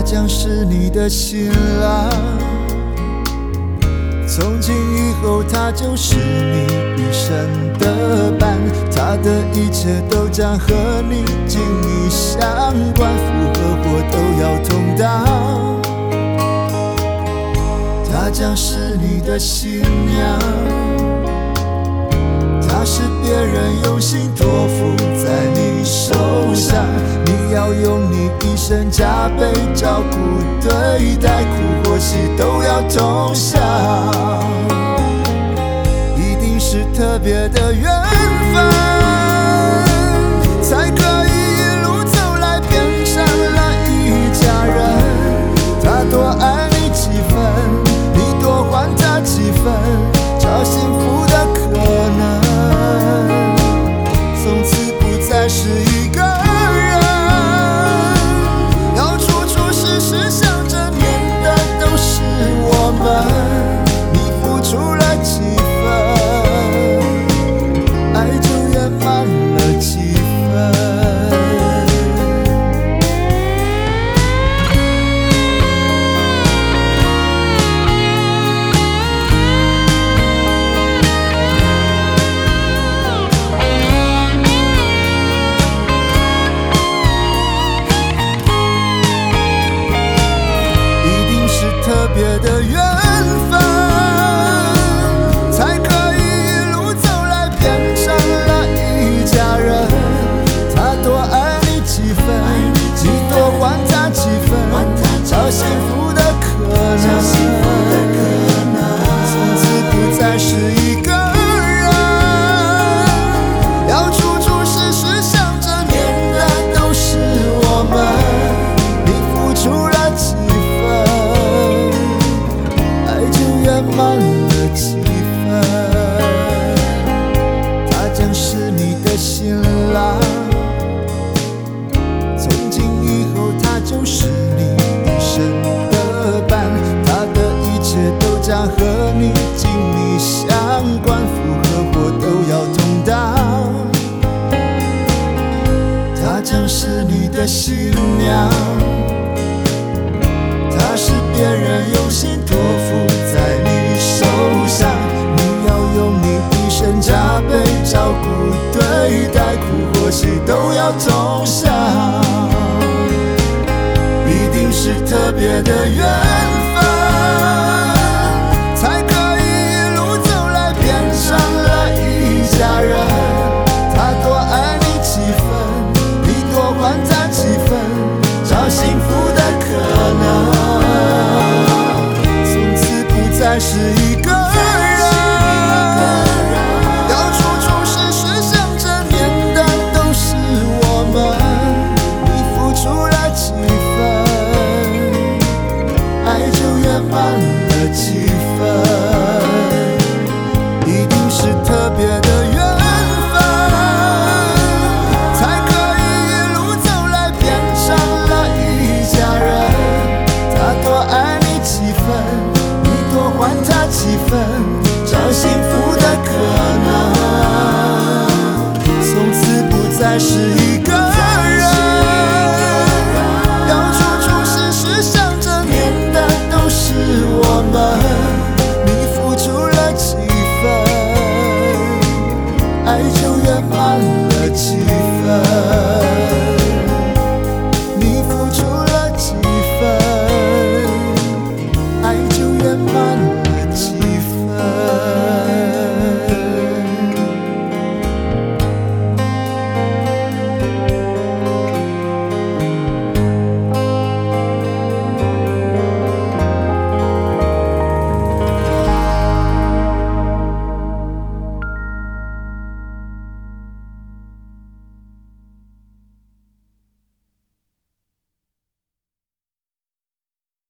将是你的新郎，从今以后他就是你一生的伴，他的一切都将和你紧密相关，福和祸都要同当。她将是你的新娘，她是别人用心托付在你手上，你要用你一生加倍照顾对待，苦或喜都要同享，一定是特别的缘分，才可以一路走来变成了一家人。他多爱你几分，你多还他几分，找幸福的可能，从此不再是一个人，要处处时时想着念的都是我们，你付出了几分，爱就圆满了几分。特别的缘分，才可以一路走来变成了一家人。他多爱你几分，你多还他几分，找幸福的可能，从此不再是一个人，要处处时时想着念的都是我们，你付出了几圆满了几分，他将是你的新郎，从今以后他就是你一生的伴，他的一切都将和你紧密相关，福和祸都要同当。他将是你的新娘，她是别人用心托付在你手上，你要用你一生加倍照顾对待，苦或喜都要同享，一定是特别的缘分，才可以一路走来变成了一家人。他多爱你几分，你多还他几分，找幸福的可能，再是一个人，要处处时时想着念的都是我们，你付出了几分，爱就圆满了几分，一定是特别的缘分，才可以一路走来变成了一家人。他多爱你几分，多还他几分，找幸福的可能，从此不再是一